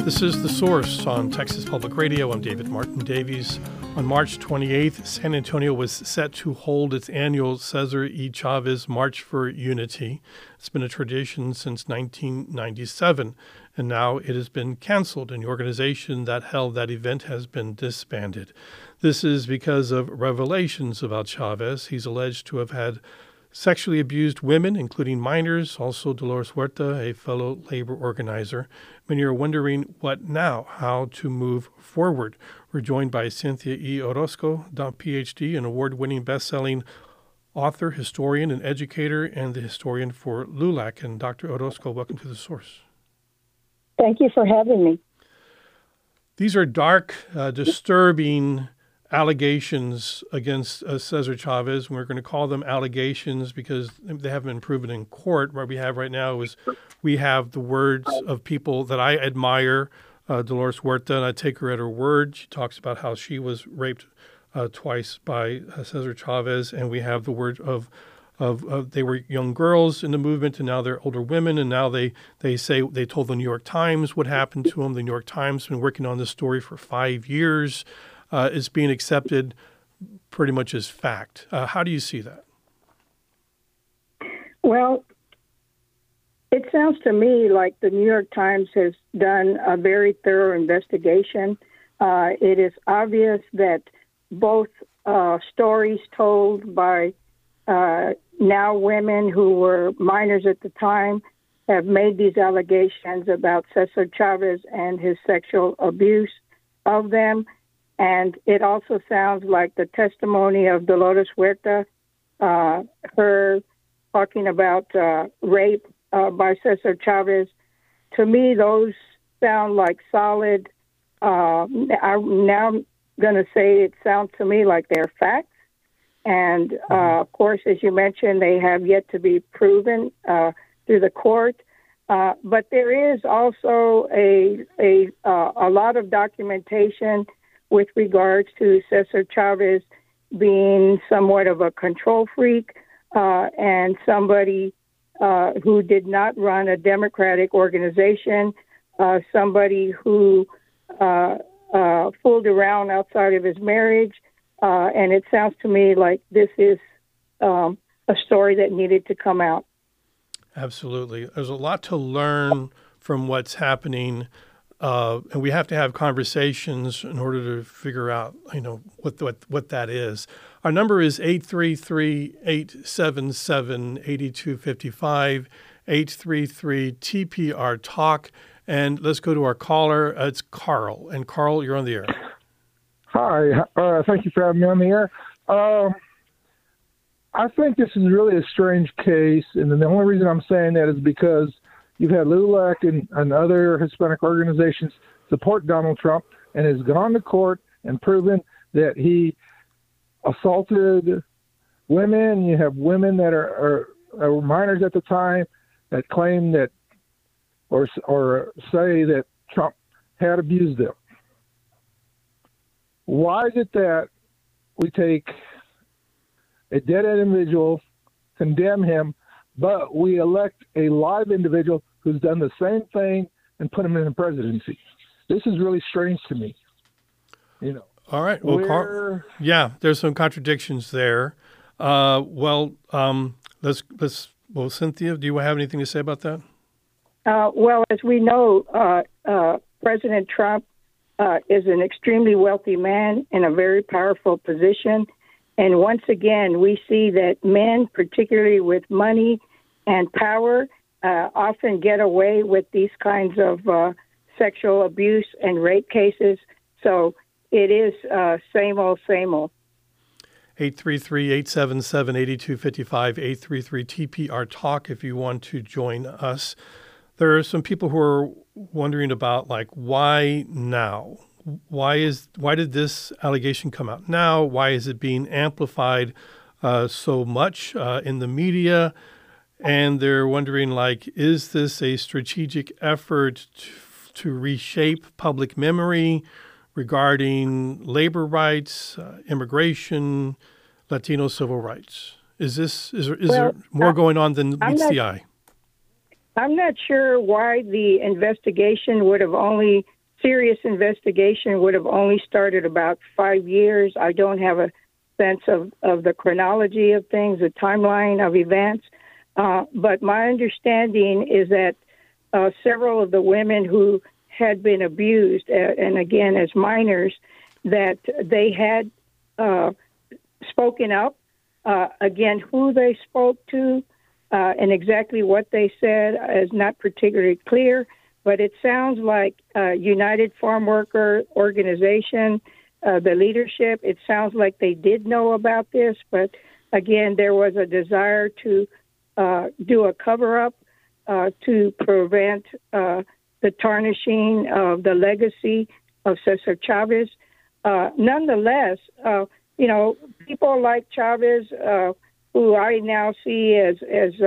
This is The Source on Texas Public Radio. I'm David Martin Davies. On March 28th, San Antonio was set to hold its annual Cesar E. Chavez March for Unity. It's been a tradition since 1997, and now it has been canceled, and the organization that held that event has been disbanded. This is because of revelations about Chavez. He's alleged to have had sexually abused women, including minors, also Dolores Huerta, a fellow labor organizer. Many are wondering what now, how to move forward. We're joined by Cynthia E. Orozco, Ph.D., an award-winning best-selling author, historian, and educator, and the historian for LULAC. And Dr. Orozco, welcome to The Source. Thank you for having me. These are dark, disturbing allegations against Cesar Chavez. And we're going to call them allegations because they haven't been proven in court. What we have right now is we have the words of people that I admire, Dolores Huerta, and I take her at her word. She talks about how she was raped twice by Cesar Chavez, and we have the word of they were young girls in the movement, and now they're older women, and now they say they told the New York Times what happened to them. The New York Times has been working on this story for 5 years. Is being accepted pretty much as fact. How do you see that? Well, it sounds to me like the New York Times has done a very thorough investigation. It is obvious that both stories told by now women who were minors at the time have made these allegations about Cesar Chavez and his sexual abuse of them. And it also sounds like the testimony of Dolores Huerta, her talking about rape by Cesar Chavez. To me, those sound like solid. I'm now going to say it sounds to me like they're facts. And, of course, as you mentioned, they have yet to be proven through the court. But there is also a lot of documentation with regards to Cesar Chavez being somewhat of a control freak and somebody who did not run a democratic organization, somebody who fooled around outside of his marriage. And it sounds to me like this is a story that needed to come out. Absolutely. There's a lot to learn from what's happening. And we have to have conversations in order to figure out, what that is. Our number is 833-877-8255, 833-TPR-TALK. And let's go to our caller. It's Carl. And Carl, you're on the air. Hi. Thank you for having me on the air. I think this is really a strange case. And the only reason I'm saying that is because you've had LULAC and other Hispanic organizations support Donald Trump and has gone to court and proven that he assaulted women. You have women that are minors at the time that claim that or say that Trump had abused them. Why is it that we take a dead individual, condemn him, but we elect a live individual who's done the same thing and put him in the presidency? This is really strange to me. All right. Well, there's some contradictions there. Cynthia, do you have anything to say about that? Well, as we know, President Trump is an extremely wealthy man in a very powerful position. And once again, we see that men, particularly with money and power, often get away with these kinds of sexual abuse and rape cases. So it is same old, same old. 833-877-8255, 833-TPR-TALK if you want to join us. There are some people who are wondering about, why now? Why did this allegation come out now? Why is it being amplified so much in the media? And they're wondering, is this a strategic effort to reshape public memory regarding labor rights, immigration, Latino civil rights? Is there more going on than meets the eye? I'm not sure why the serious investigation would have only started about 5 years. I don't have a sense of the chronology of things, the timeline of events. But my understanding is that several of the women who had been abused, and again as minors, that they had spoken up. Again, who they spoke to and exactly what they said is not particularly clear, but it sounds like United Farm Worker Organization, the leadership, it sounds like they did know about this, but again, there was a desire to do a cover-up to prevent the tarnishing of the legacy of Cesar Chavez. Nonetheless, people like Chavez, who I now see as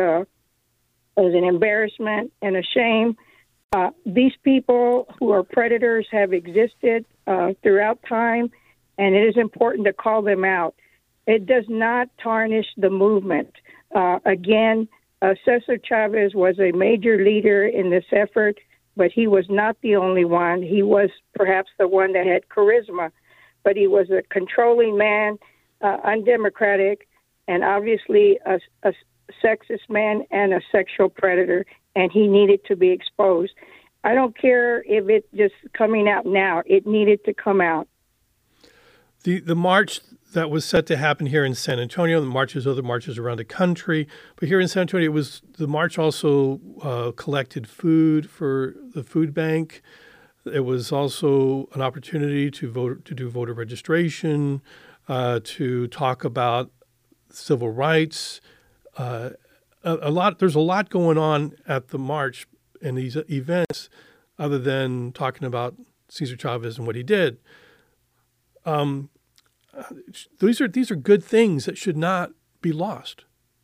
an embarrassment and a shame, these people who are predators have existed throughout time, and it is important to call them out. It does not tarnish the movement. Again, Cesar Chavez was a major leader in this effort, but he was not the only one. He was perhaps the one that had charisma, but he was a controlling man, undemocratic, and obviously a sexist man and a sexual predator, and he needed to be exposed. I don't care if it's just coming out now. It needed to come out. The march that was set to happen here in San Antonio, other marches around the country, but here in San Antonio, the march also collected food for the food bank. It was also an opportunity to do voter registration, to talk about civil rights. There's a lot going on at the march and these events, other than talking about Cesar Chavez and what he did. These are good things that should not be lost.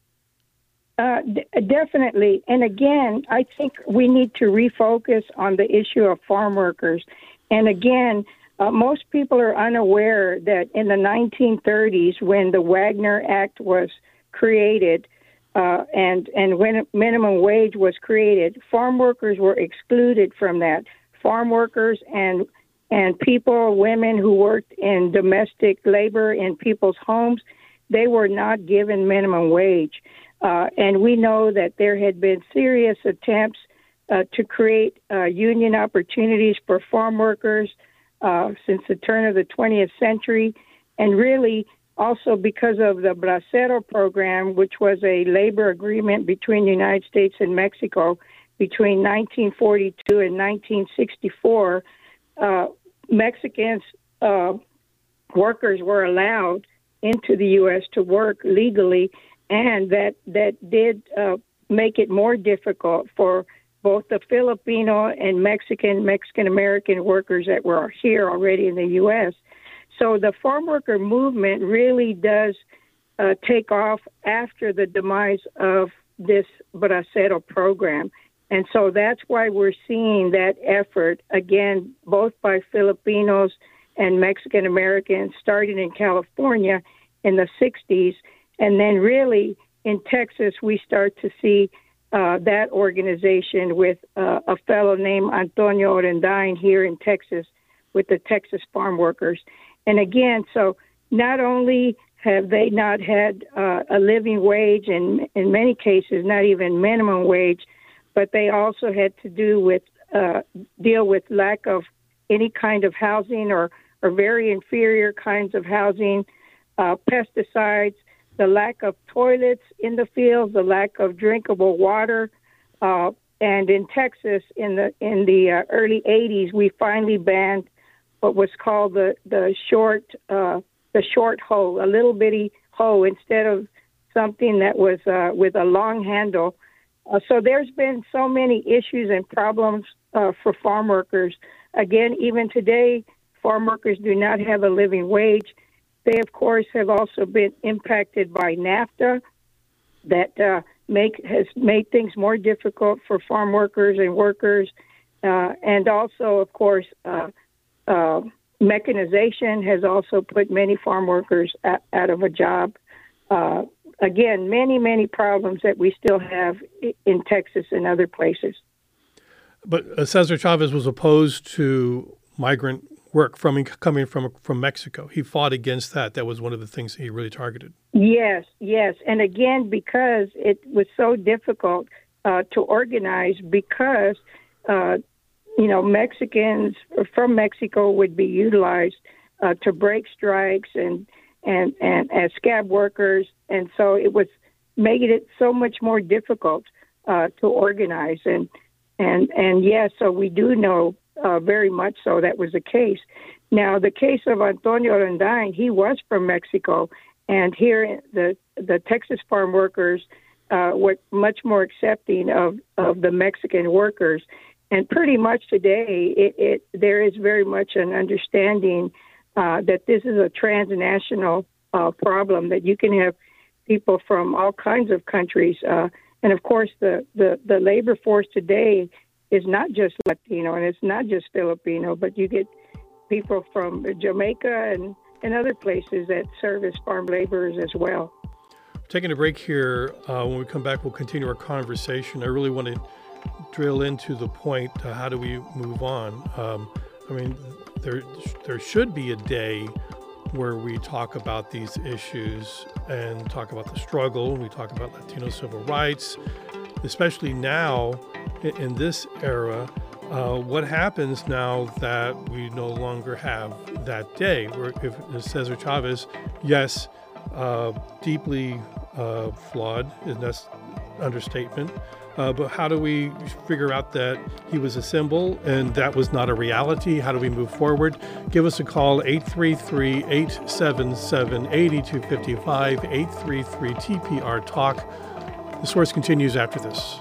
Definitely. And again, I think we need to refocus on the issue of farm workers. And again, most people are unaware that in the 1930s, when the Wagner Act was created, and when minimum wage was created, farm workers were excluded from that. Farm workers and people, women who worked in domestic labor in people's homes, they were not given minimum wage. And we know that there had been serious attempts to create union opportunities for farm workers since the turn of the 20th century, and really also because of the Bracero program, which was a labor agreement between the United States and Mexico between 1942 and 1964. Mexicans workers were allowed into the U.S. to work legally, and that did make it more difficult for both the Filipino and Mexican-American workers that were here already in the U.S. So the farm worker movement really does take off after the demise of this Bracero program. And so that's why we're seeing that effort, again, both by Filipinos and Mexican Americans, starting in California in the 60s. And then really in Texas, we start to see that organization with a fellow named Antonio Orendain here in Texas with the Texas Farm Workers. And again, so not only have they not had a living wage, and in many cases not even minimum wage, but they also had to deal with lack of any kind of housing or very inferior kinds of housing, pesticides, the lack of toilets in the fields, the lack of drinkable water, and in Texas in the early 80s, we finally banned what was called the short hoe, a little bitty hoe instead of something that was with a long handle. So there's been so many issues and problems for farm workers. Again, even today, farm workers do not have a living wage. They, of course, have also been impacted by NAFTA that has made things more difficult for farm workers and workers. And also, of course, mechanization has also put many farm workers out of a job. again, many, many problems that we still have in Texas and other places. But Cesar Chavez was opposed to migrant work coming from Mexico. He fought against that. That was one of the things he really targeted. Yes. And again, because it was so difficult to organize, because Mexicans from Mexico would be utilized to break strikes and as scab workers, and so it was making it so much more difficult to organize. And yes, so we do know very much so that was the case. Now, the case of Antonio Rendine, he was from Mexico, and here the Texas farm workers were much more accepting of the Mexican workers. And pretty much today, there is very much an understanding that this is a transnational problem, that you can have people from all kinds of countries. And of course, the labor force today is not just Latino and it's not just Filipino, but you get people from Jamaica and other places that serve as farm laborers as well. Taking a break here. When we come back, we'll continue our conversation. I really want to drill into the point, how do we move on? There should be a day where we talk about these issues and talk about the struggle. We talk about Latino civil rights, especially now in this era. What happens now that we no longer have that day? If Cesar Chavez, yes, deeply flawed, and that's understatement. But how do we figure out that he was a symbol and that was not a reality? How do we move forward? Give us a call, 833-877-8255, 833-TPR-TALK. The Source continues after this.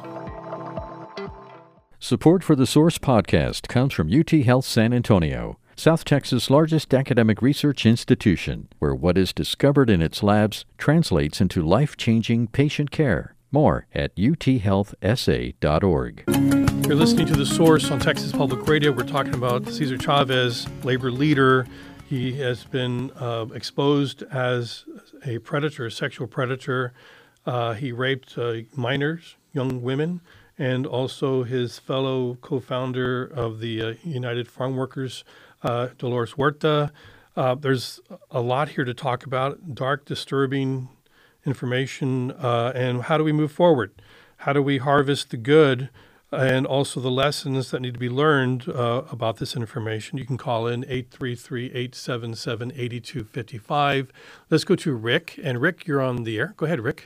Support for the Source podcast comes from UT Health San Antonio, South Texas' largest academic research institution, where what is discovered in its labs translates into life-changing patient care. More at uthealthsa.org. You're listening to The Source on Texas Public Radio. We're talking about Cesar Chavez, labor leader. He has been exposed as a predator, a sexual predator. He raped minors, young women, and also his fellow co-founder of the United Farm Workers, Dolores Huerta. There's a lot here to talk about, dark, disturbing information, and how do we move forward? How do we harvest the good and also the lessons that need to be learned about this information? You can call in 833-877-8255. Let's go to Rick. And Rick, you're on the air. Go ahead, Rick.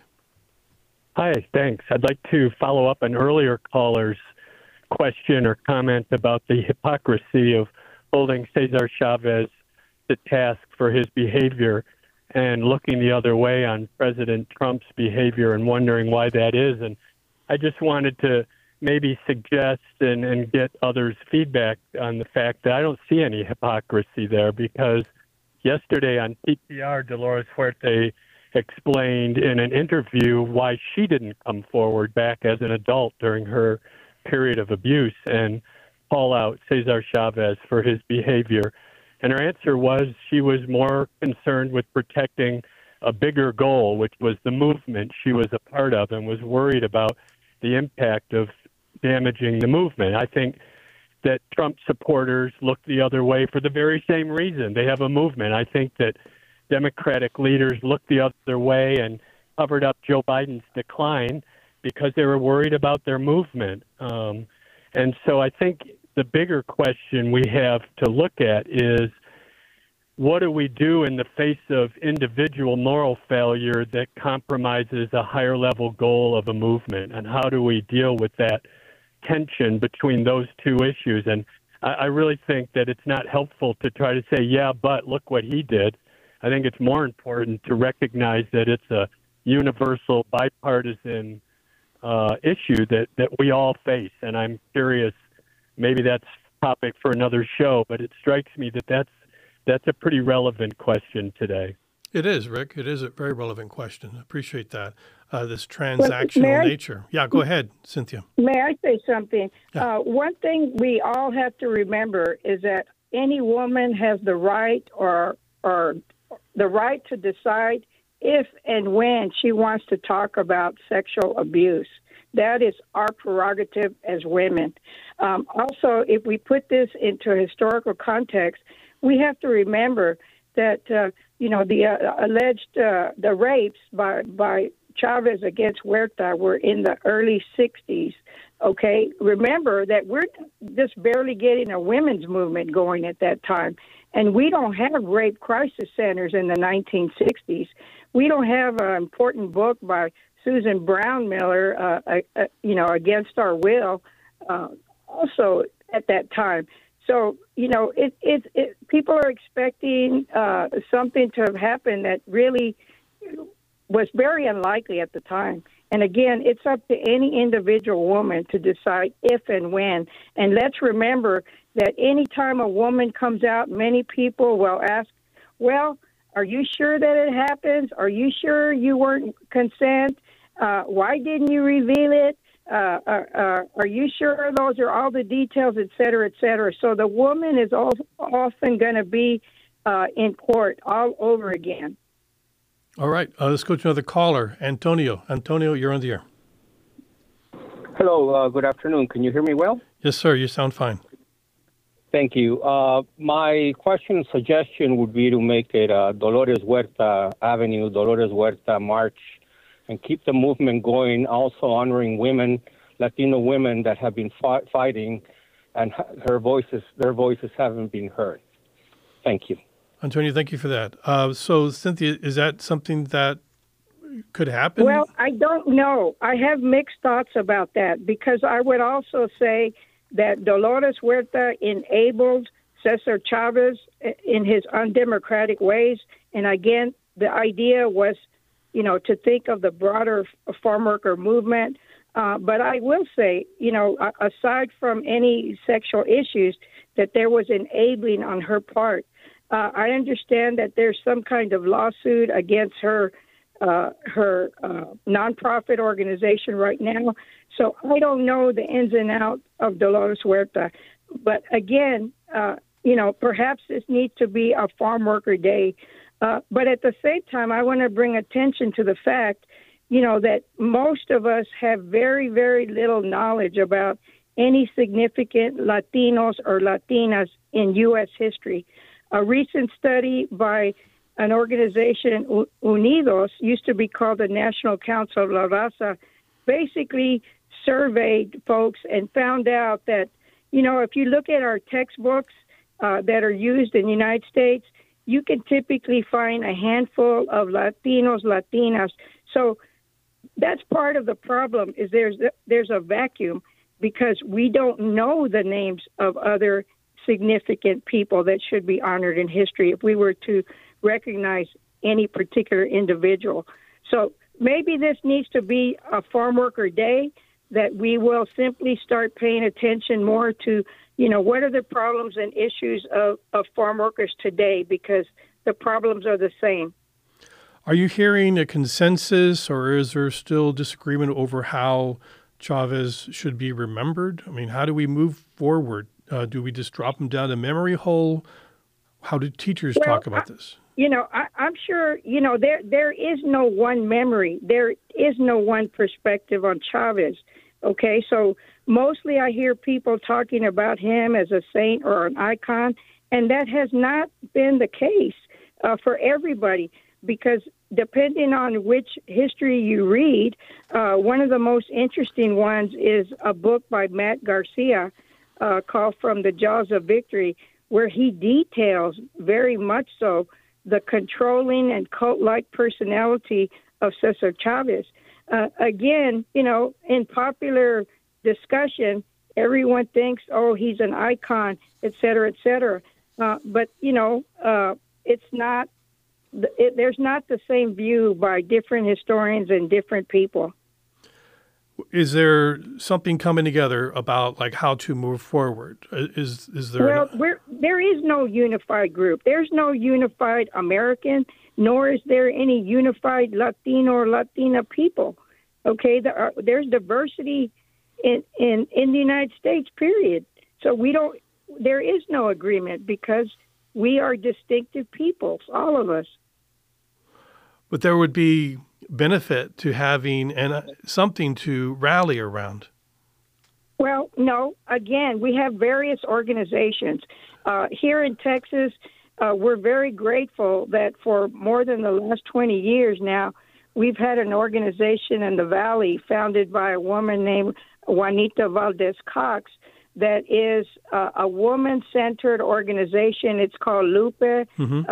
Hi, thanks. I'd like to follow up an earlier caller's question or comment about the hypocrisy of holding Cesar Chavez to task for his behavior and looking the other way on President Trump's behavior and wondering why that is. And I just wanted to maybe suggest and get others' feedback on the fact that I don't see any hypocrisy there, because yesterday on TPR, Dolores Huerta explained in an interview why she didn't come forward back as an adult during her period of abuse and call out Cesar Chavez for his behavior. And her answer was she was more concerned with protecting a bigger goal, which was the movement she was a part of, and was worried about the impact of damaging the movement. I think that Trump supporters look the other way for the very same reason. They have a movement. I think that Democratic leaders looked the other way and covered up Joe Biden's decline because they were worried about their movement. And so I think the bigger question we have to look at is, what do we do in the face of individual moral failure that compromises a higher level goal of a movement? And how do we deal with that tension between those two issues? And I really think that it's not helpful to try to say, yeah, but look what he did. I think it's more important to recognize that it's a universal, bipartisan issue that we all face. And I'm curious, maybe that's a topic for another show, but it strikes me that that's a pretty relevant question today. It is, Rick. It is a very relevant question. I appreciate that, this transactional nature. Yeah, go ahead, Cynthia. May I say something? Yeah. One thing we all have to remember is that any woman has the right or the right to decide if and when she wants to talk about sexual abuse. That is our prerogative as women. Also, if we put this into a historical context, we have to remember that, the alleged the rapes by Chavez against Huerta were in the early 60s. Okay, remember that we're just barely getting a women's movement going at that time. And we don't have rape crisis centers in the 1960s. We don't have an important book by Susan Brown Miller, Against Our Will, also at that time. So, people are expecting something to have happened that really was very unlikely at the time. And again, it's up to any individual woman to decide if and when. And let's remember that any time a woman comes out, many people will ask, well, are you sure that it happens? Are you sure you weren't consent? Why didn't you reveal it? Are you sure those are all the details, et cetera, et cetera? So the woman is often going to be in court all over again. All right, let's go to another caller, Antonio. Antonio, you're on the air. Hello, good afternoon. Can you hear me well? Yes, sir. You sound fine. Thank you. My question and suggestion would be to make it Dolores Huerta Avenue, Dolores Huerta March, and keep the movement going, also honoring women, Latino women that have been fighting, and their voices haven't been heard. Thank you. Antonio, thank you for that. So, Cynthia, is that something that could happen? Well, I don't know. I have mixed thoughts about that, because I would also say that Dolores Huerta enabled Cesar Chavez in his undemocratic ways. And again, the idea was, to think of the broader farm worker movement. But I will say, aside from any sexual issues, that there was enabling on her part. I understand that there's some kind of lawsuit against her nonprofit organization right now. So I don't know the ins and outs of Dolores Huerta. But again, perhaps this needs to be a farm worker day. But at the same time, I want to bring attention to the fact, that most of us have very, very little knowledge about any significant Latinos or Latinas in U.S. history. A recent study by an organization, Unidos, used to be called the National Council of La Raza, basically surveyed folks and found out that, if you look at our textbooks that are used in the United States, you can typically find a handful of Latinos, Latinas. So that's part of the problem, is there's a vacuum, because we don't know the names of other significant people that should be honored in history if we were to recognize any particular individual. So maybe this needs to be a farm worker day, that we will simply start paying attention more to, what are the problems and issues of farm workers today, because the problems are the same. Are you hearing a consensus, or is there still disagreement over how Chavez should be remembered? I mean, how do we move forward? Do we just drop him down a memory hole? How do teachers talk about this? I'm sure, there is no one memory. There is no one perspective on Chavez. Okay, so mostly I hear people talking about him as a saint or an icon, and that has not been the case for everybody, because depending on which history you read, one of the most interesting ones is a book by Matt Garcia called From the Jaws of Victory, where he details very much so the controlling and cult-like personality of Cesar Chavez. Again, in popular discussion, everyone thinks, oh, he's an icon, et cetera, et cetera. But, it's not, there's not the same view by different historians and different people. Is there something coming together about how to move forward? Is there? Well, there is no unified group. There's no unified American, nor is there any unified Latino or Latina people. Okay, there's diversity in the United States, period. So there is no agreement, because we are distinctive peoples, all of us. but there would be benefit to having something to rally around. Well, no. Again, we have various organizations. Here in Texas, we're very grateful that for more than the last 20 years now, we've had an organization in the Valley founded by a woman named Juanita Valdez Cox that is a woman-centered organization. It's called LUPE,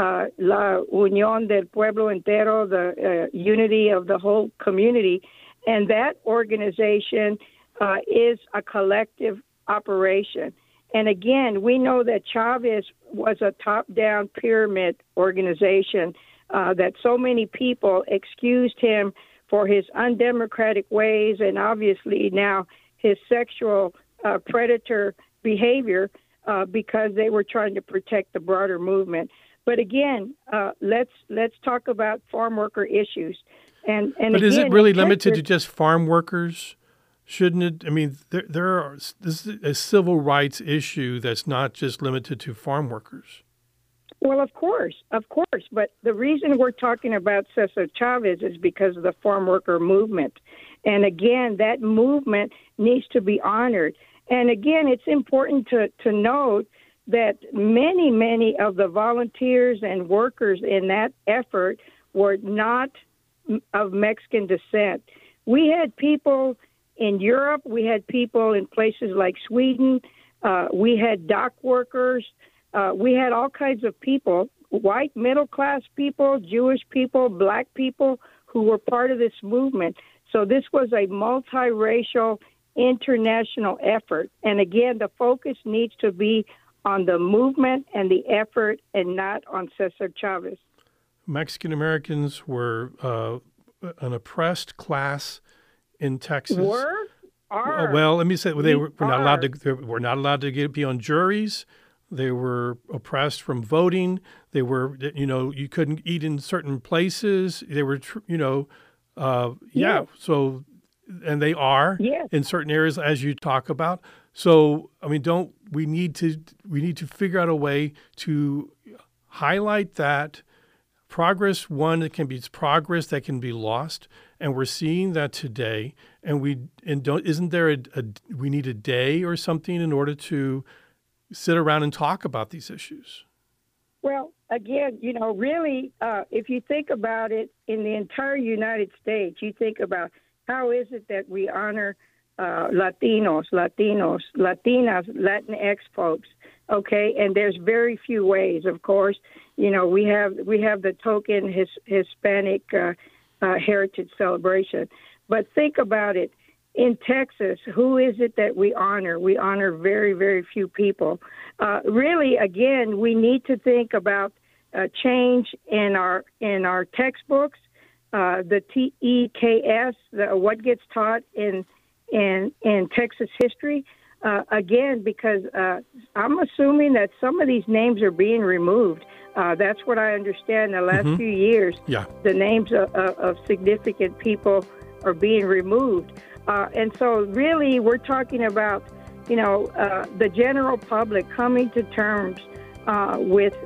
La Unión del Pueblo Entero, the unity of the whole community. And that organization is a collective operation. And again, we know that Chavez was a top-down pyramid organization, that so many people excused him for his undemocratic ways and obviously now his sexual predator behavior because they were trying to protect the broader movement. But again, let's talk about farm worker issues. And but again, is it really limited to just farm workers? Shouldn't it? I mean, this is a civil rights issue that's not just limited to farm workers. Well, of course. But the reason we're talking about Cesar Chavez is because of the farm worker movement. And again, that movement needs to be honored. And again, it's important to note that many of the volunteers and workers in that effort were not of Mexican descent. We had people in Europe. We had people in places like Sweden. We had dock workers. We had all kinds of people, white middle-class people, Jewish people, black people who were part of this movement. So this was a multiracial international effort. And again, the focus needs to be on the movement and the effort and not on Cesar Chavez. Mexican Americans were an oppressed class in Texas. Are. Well, let me say we're not allowed to be on juries. They were oppressed from voting. They were, you couldn't eat in certain places. They were, Yes. So, and they are Yes. in certain areas, as you talk about. So, I mean, we need to figure out a way to highlight that progress. One, it's progress that can be lost, and we're seeing that today. Isn't there we need a day or something in order to sit around and talk about these issues? Well, again, really, if you think about it, in the entire United States, you think about how is it that we honor Latinos, Latinas, Latinx folks, okay? And there's very few ways, of course. We have the token Hispanic heritage celebration. But think about it. In Texas, who is it that we honor? We honor very, very few people. Really, again, we need to think about change in our textbooks, the TEKS, what gets taught in Texas history. Again, because I'm assuming that some of these names are being removed. That's what I understand. The last few years, the names of significant people are being removed. And so really we're talking about, the general public coming to terms with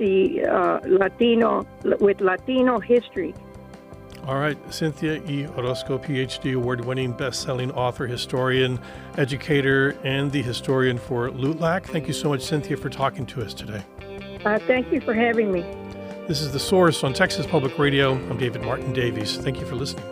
Latino history. All right. Cynthia E. Orozco, PhD, award-winning, best-selling author, historian, educator, and the historian for LUTLAC. Thank you so much, Cynthia, for talking to us today. Thank you for having me. This is The Source on Texas Public Radio. I'm David Martin Davies. Thank you for listening.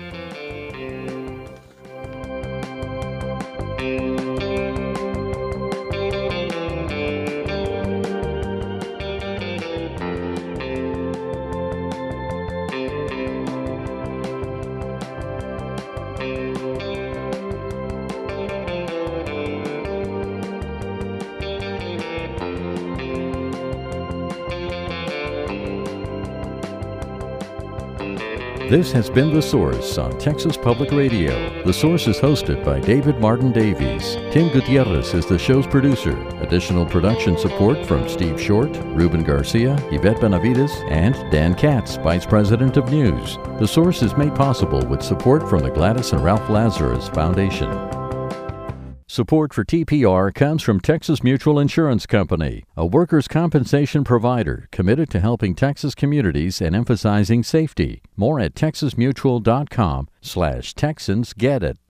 This has been The Source on Texas Public Radio. The Source is hosted by David Martin Davies. Tim Gutierrez is the show's producer. Additional production support from Steve Short, Ruben Garcia, Yvette Benavides, and Dan Katz, Vice President of News. The Source is made possible with support from the Gladys and Ralph Lazarus Foundation. Support for TPR comes from Texas Mutual Insurance Company, a workers' compensation provider committed to helping Texas communities and emphasizing safety. More at texasmutual.com/TexansGetIt.